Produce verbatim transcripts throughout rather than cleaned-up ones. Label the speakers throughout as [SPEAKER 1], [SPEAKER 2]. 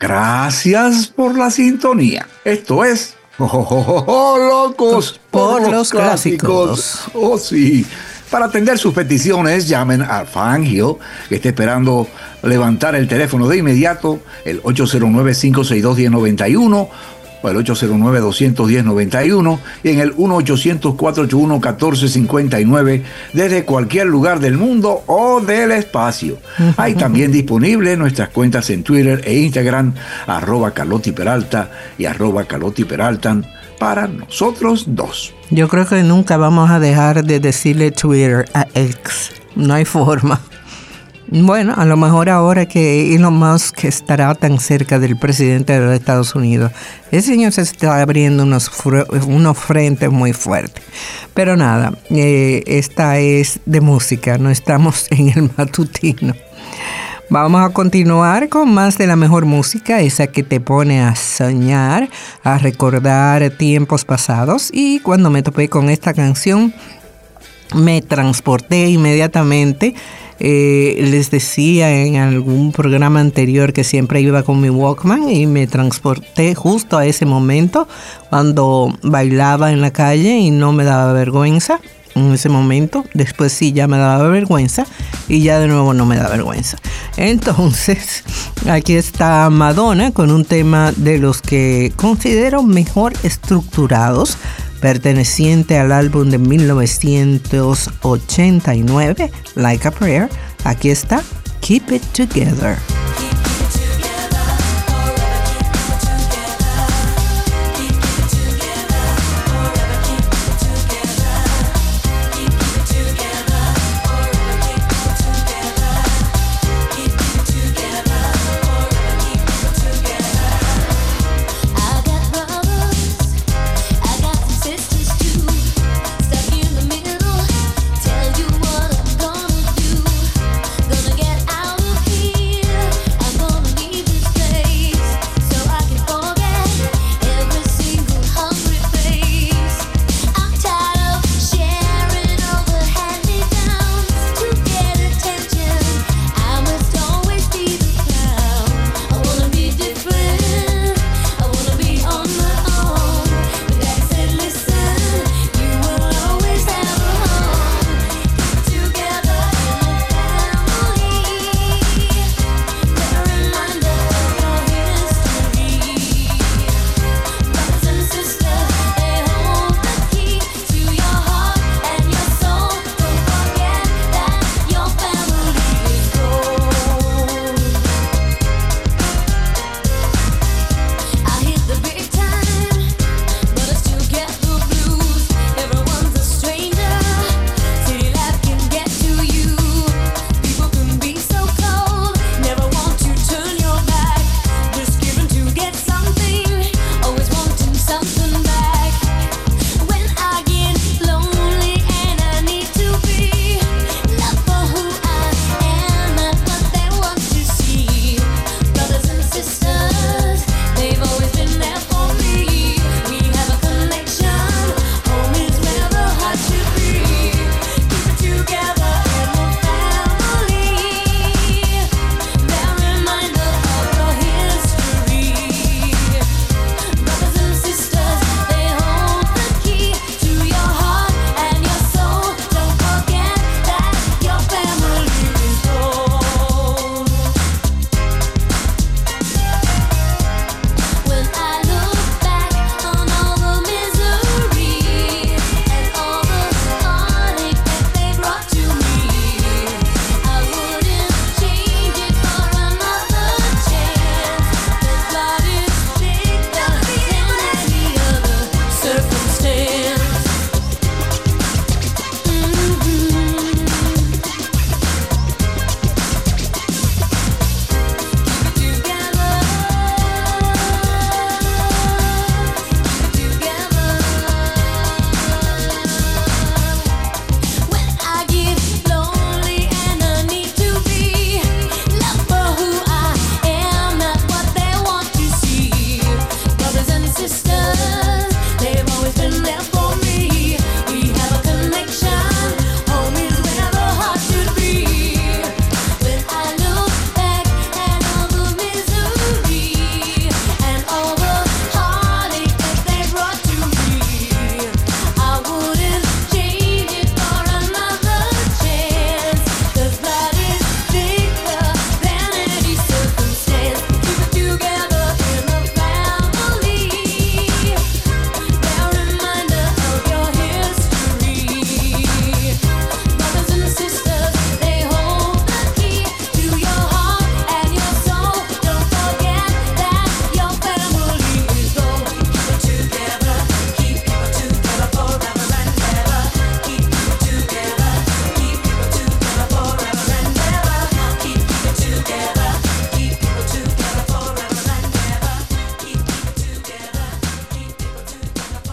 [SPEAKER 1] Gracias por la sintonía. Esto es oh, oh, oh, oh, Locos por, por los, los clásicos. clásicos. Oh, sí. Para atender sus peticiones, llamen a Fangio, que está esperando levantar el teléfono de inmediato, el ocho cero nueve, cinco seis dos, uno cero nueve uno o el ocho cero nueve, dos uno cero, nueve uno y en el uno ochocientos, cuatrocientos ochenta y uno, catorce cincuenta y nueve desde cualquier lugar del mundo o del espacio. Hay también disponible nuestras cuentas en Twitter e Instagram, arroba Carlotti Peralta y arroba Carlotti Peraltan, para nosotros dos.
[SPEAKER 2] Yo creo que nunca vamos a dejar de decirle Twitter a X. No hay forma. Bueno, a lo mejor ahora que Elon Musk estará tan cerca del presidente de los Estados Unidos, el señor se está abriendo unos, unos frentes muy fuertes. Pero nada, eh, esta es de música, no estamos en el matutino. Vamos a continuar con más de la mejor música, esa que te pone a soñar, a recordar tiempos pasados. Y cuando me topé con esta canción, me transporté inmediatamente. Eh, les decía en algún programa anterior que siempre iba con mi Walkman y me transporté justo a ese momento cuando bailaba en la calle y no me daba vergüenza. En ese momento, después sí ya me daba vergüenza y ya de nuevo no me da vergüenza. Entonces, aquí está Madonna con un tema de los que considero mejor estructurados, perteneciente al álbum de mil novecientos ochenta y nueve, Like a Prayer. Aquí está Keep It Together.
[SPEAKER 3] Tell you what I'm gonna do. Gonna get out of here.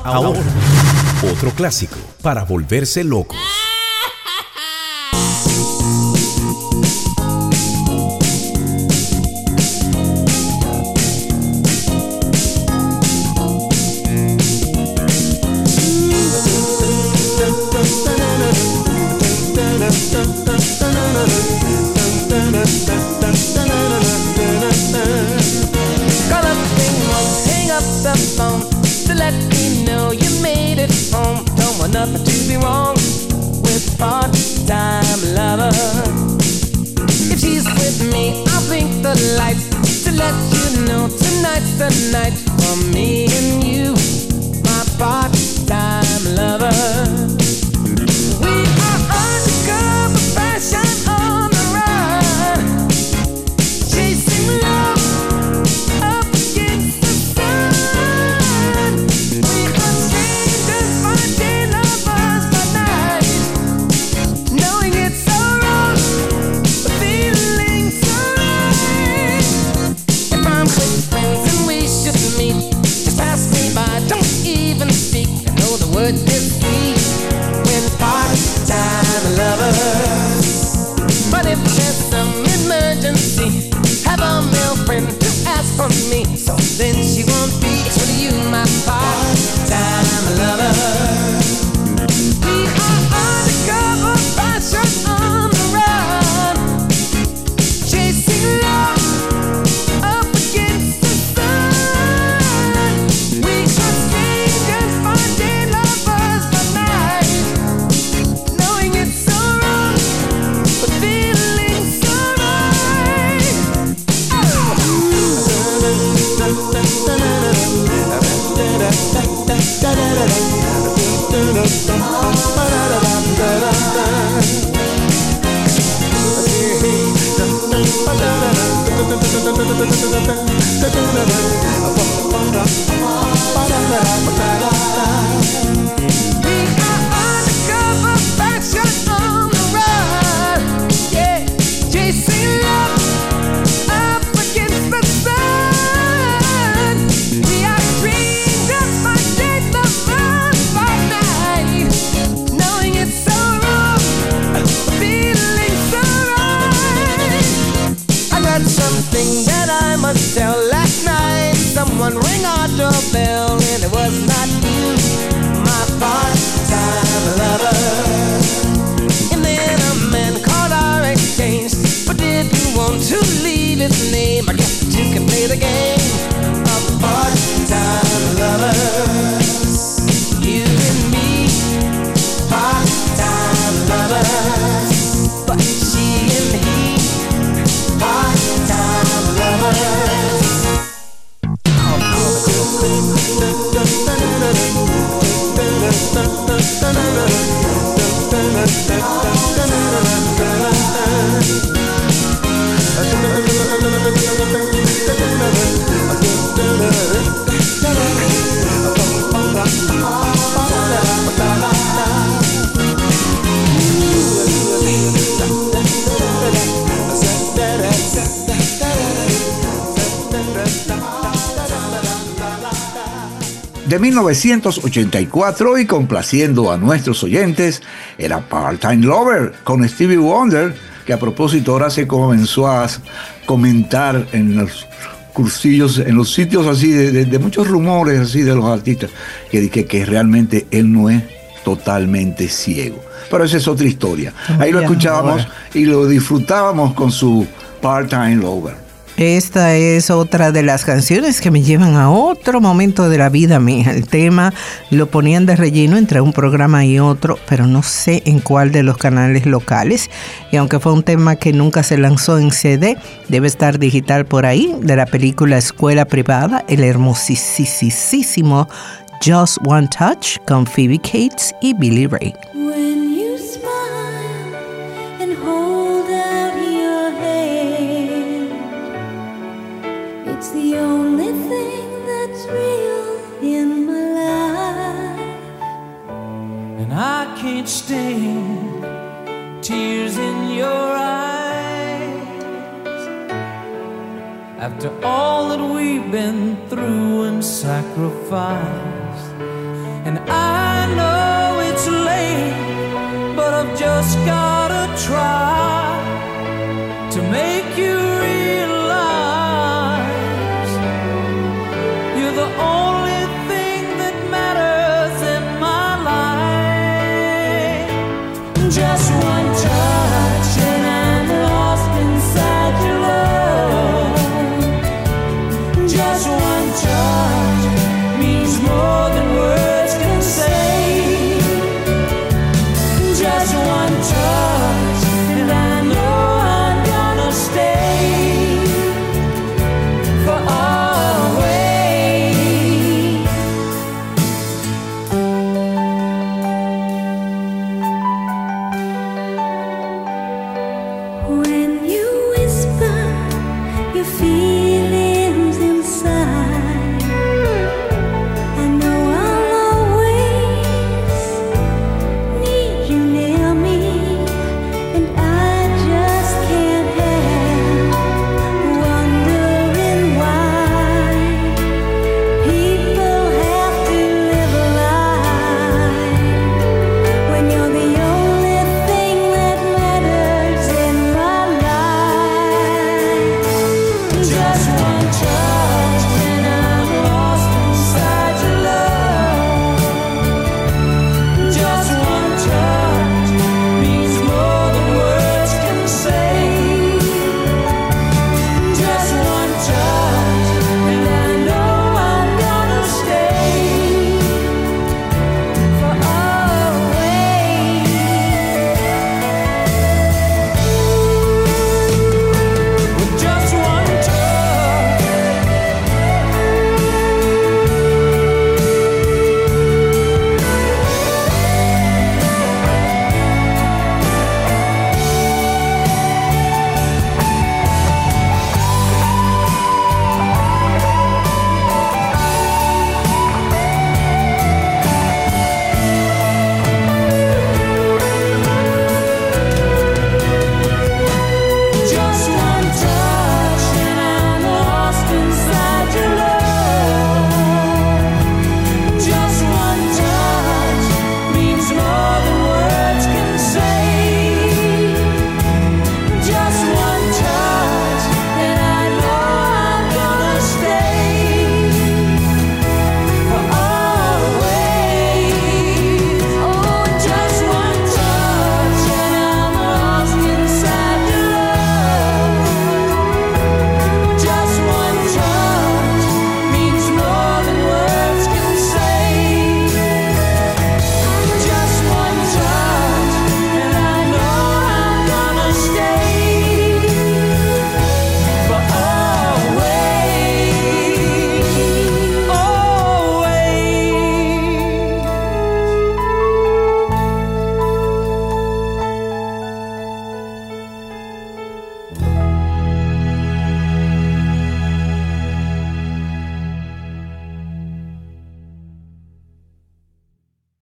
[SPEAKER 3] Ahora, otro clásico para volverse locos.
[SPEAKER 4] Nothing to be wrong with part-time lover. If she's with me, I'll blink the lights to let you know tonight's the night for me and you, my part-time lover. We are undercover fashion on the run, chasing love up against the sun. We are strangers finding lovers by night, knowing it's so wrong, but feeling so right. If I'm with friends and we should meet, just pass me by, don't even speak. I know the word is sweet when part-time lovers. But if there's some emergency, have a male friend to ask for me, so then she won't be with you, my part-time lover. We are undercover fashion on the run, chasing love up against the sun. We are strangers finding lovers by night, knowing it's so wrong, but feeling so right. We are undercover fashion on the run, yeah, chasing love up against the sun. We are strangers finding lovers by night, knowing it's so wrong, feeling so right. I got something that I must tell. Last night someone rang our doorbell and it was not you, my part-time lover. And then a man called our exchange, but didn't want to leave his name. I guess that you can play the game of part-time lovers. You and me, part-time lovers. But she and he, part-time lovers.
[SPEAKER 1] De mil novecientos ochenta y cuatro, y complaciendo a nuestros oyentes, era Part-Time Lover con Stevie Wonder, que a propósito ahora se comenzó a comentar en los cursillos, en los sitios así de, de, de muchos rumores así de los artistas, que dije que realmente él no es totalmente ciego. Pero esa es otra historia. Ahí lo escuchábamos y lo disfrutábamos con su Part-Time Lover.
[SPEAKER 2] Esta es otra de las canciones que me llevan a otro momento de la vida mía. El tema lo ponían de relleno entre un programa y otro, pero no sé en cuál de los canales locales. Y aunque fue un tema que nunca se lanzó en C D, debe estar digital por ahí, de la película Escuela Privada, el hermosísimo Just One Touch con Phoebe Cates y Billy Ray.
[SPEAKER 5] When you smile and hold out your hand, it's the only thing that's real in my life.
[SPEAKER 6] And I can't stand tears in your eyes after all that we've been through and sacrificed. And I know it's late, but I've just gotta try to make you realize you're the only thing that matters in my life. Just one touch and I'm lost inside your love. Just